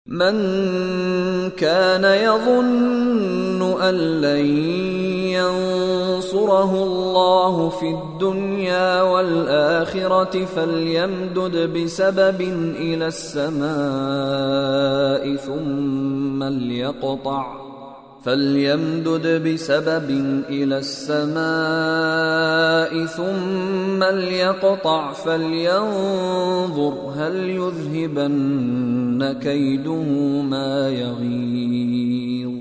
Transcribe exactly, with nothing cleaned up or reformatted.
من كان يظن أن لن ينصره الله في الدنيا والآخرة فليمدد بسبب إلى السماء ثم ليقطع فليمدد بسبب إلى السماء ثم ليقطع فلينظر هل يذهبن كيده ما يغيظ